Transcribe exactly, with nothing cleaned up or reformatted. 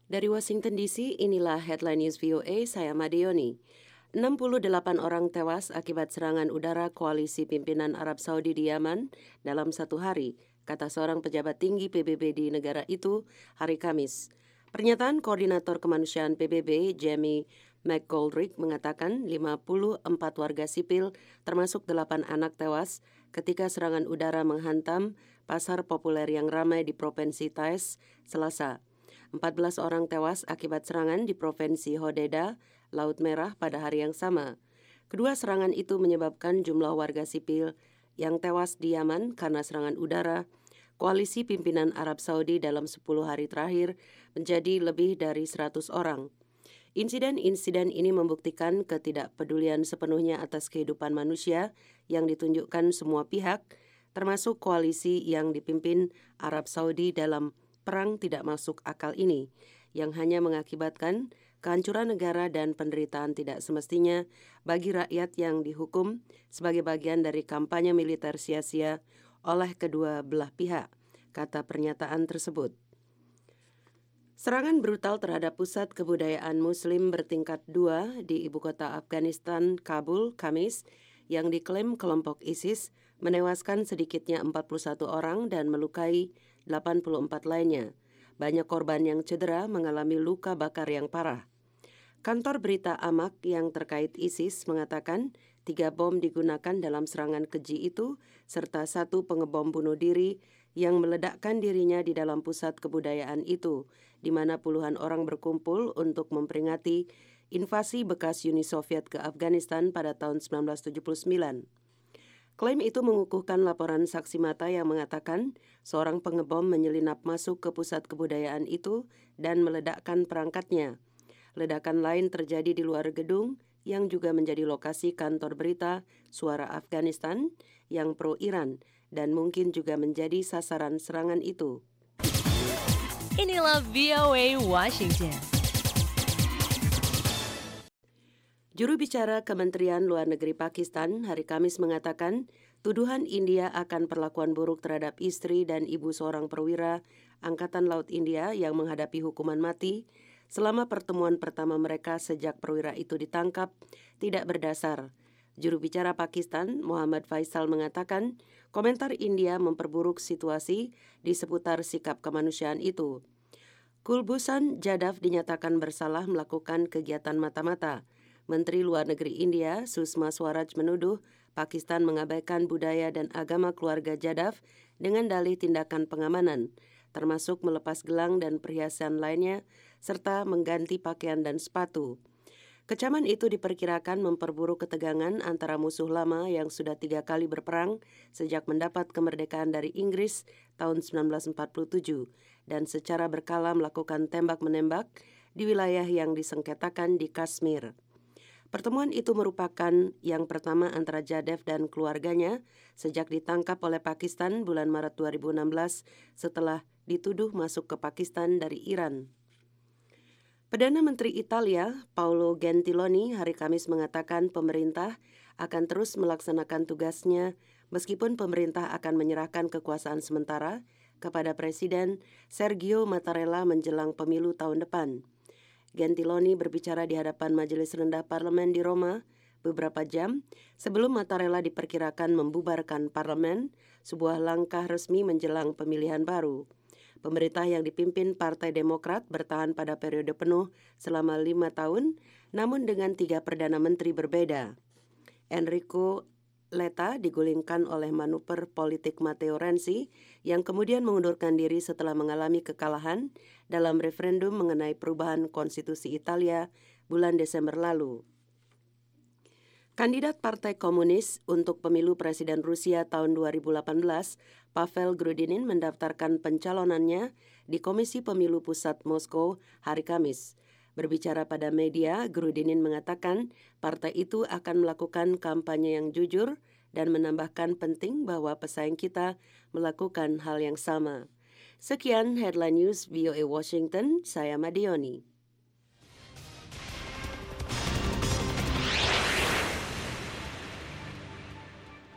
Dari Washington D C, inilah Headline News V O A, saya Madioni. enam puluh delapan orang tewas akibat serangan udara koalisi pimpinan Arab Saudi di Yaman dalam satu hari, kata seorang pejabat tinggi P B B di negara itu hari Kamis. Pernyataan Koordinator Kemanusiaan P B B, Jamie McGoldrick, mengatakan lima puluh empat warga sipil, termasuk delapan anak tewas ketika serangan udara menghantam pasar populer yang ramai di Provinsi Taiz, Selasa. empat belas orang tewas akibat serangan di Provinsi Hodeidah, Laut Merah pada hari yang sama. Kedua serangan itu menyebabkan jumlah warga sipil yang tewas di Yaman karena serangan udara koalisi pimpinan Arab Saudi dalam sepuluh hari terakhir menjadi lebih dari seratus orang. Insiden-insiden ini membuktikan ketidakpedulian sepenuhnya atas kehidupan manusia yang ditunjukkan semua pihak, termasuk koalisi yang dipimpin Arab Saudi dalam perang tidak masuk akal ini, yang hanya mengakibatkan kehancuran negara dan penderitaan tidak semestinya bagi rakyat yang dihukum sebagai bagian dari kampanye militer sia-sia oleh kedua belah pihak, kata pernyataan tersebut. Serangan brutal terhadap pusat kebudayaan Muslim bertingkat dua di ibu kota Afghanistan, Kabul, Kamis, yang diklaim kelompok ISIS menewaskan sedikitnya empat puluh satu orang dan melukai delapan puluh empat lainnya. Banyak korban yang cedera mengalami luka bakar yang parah. Kantor berita Amaq yang terkait ISIS mengatakan tiga bom digunakan dalam serangan keji itu, serta satu pengebom bunuh diri yang meledakkan dirinya di dalam pusat kebudayaan itu, di mana puluhan orang berkumpul untuk memperingati invasi bekas Uni Soviet ke Afghanistan pada tahun sembilan belas tujuh puluh sembilan. Klaim itu mengukuhkan laporan saksi mata yang mengatakan seorang pengebom menyelinap masuk ke pusat kebudayaan itu dan meledakkan perangkatnya. Ledakan lain terjadi di luar gedung yang juga menjadi lokasi kantor berita Suara Afghanistan yang pro-Iran dan mungkin juga menjadi sasaran serangan itu. Inilah V O A Washington. Juru bicara Kementerian Luar Negeri Pakistan hari Kamis mengatakan tuduhan India akan perlakuan buruk terhadap istri dan ibu seorang perwira Angkatan Laut India yang menghadapi hukuman mati selama pertemuan pertama mereka sejak perwira itu ditangkap tidak berdasar. Juru bicara Pakistan, Muhammad Faisal, mengatakan komentar India memperburuk situasi di seputar sikap kemanusiaan itu. Kulbhushan Jadhav dinyatakan bersalah melakukan kegiatan mata-mata. Menteri Luar Negeri India, Sushma Swaraj, menuduh Pakistan mengabaikan budaya dan agama keluarga Jadhav dengan dalih tindakan pengamanan, termasuk melepas gelang dan perhiasan lainnya, serta mengganti pakaian dan sepatu. Kecaman itu diperkirakan memperburuk ketegangan antara musuh lama yang sudah tiga kali berperang sejak mendapat kemerdekaan dari Inggris tahun sembilan belas empat puluh tujuh dan secara berkala melakukan tembak-menembak di wilayah yang disengketakan di Kashmir. Pertemuan itu merupakan yang pertama antara Jadhav dan keluarganya sejak ditangkap oleh Pakistan bulan Maret dua ribu enam belas setelah dituduh masuk ke Pakistan dari Iran. Perdana Menteri Italia, Paolo Gentiloni, hari Kamis mengatakan pemerintah akan terus melaksanakan tugasnya meskipun pemerintah akan menyerahkan kekuasaan sementara kepada Presiden Sergio Mattarella menjelang pemilu tahun depan. Gentiloni berbicara di hadapan Majelis Rendah Parlemen di Roma beberapa jam sebelum Mattarella diperkirakan membubarkan parlemen, sebuah langkah resmi menjelang pemilihan baru. Pemerintah yang dipimpin Partai Demokrat bertahan pada periode penuh selama lima tahun, namun dengan tiga Perdana Menteri berbeda. Enrico Letta digulingkan oleh manuver politik Matteo Renzi yang kemudian mengundurkan diri setelah mengalami kekalahan dalam referendum mengenai perubahan konstitusi Italia bulan Desember lalu. Kandidat Partai Komunis untuk pemilu Presiden Rusia tahun dua ribu delapan belas, Pavel Grudinin mendaftarkan pencalonannya di Komisi Pemilu Pusat Moskow hari Kamis. Berbicara pada media, Grudinin mengatakan partai itu akan melakukan kampanye yang jujur dan menambahkan penting bahwa pesaing kita melakukan hal yang sama. Sekian Headline News V O A Washington, saya Madioni.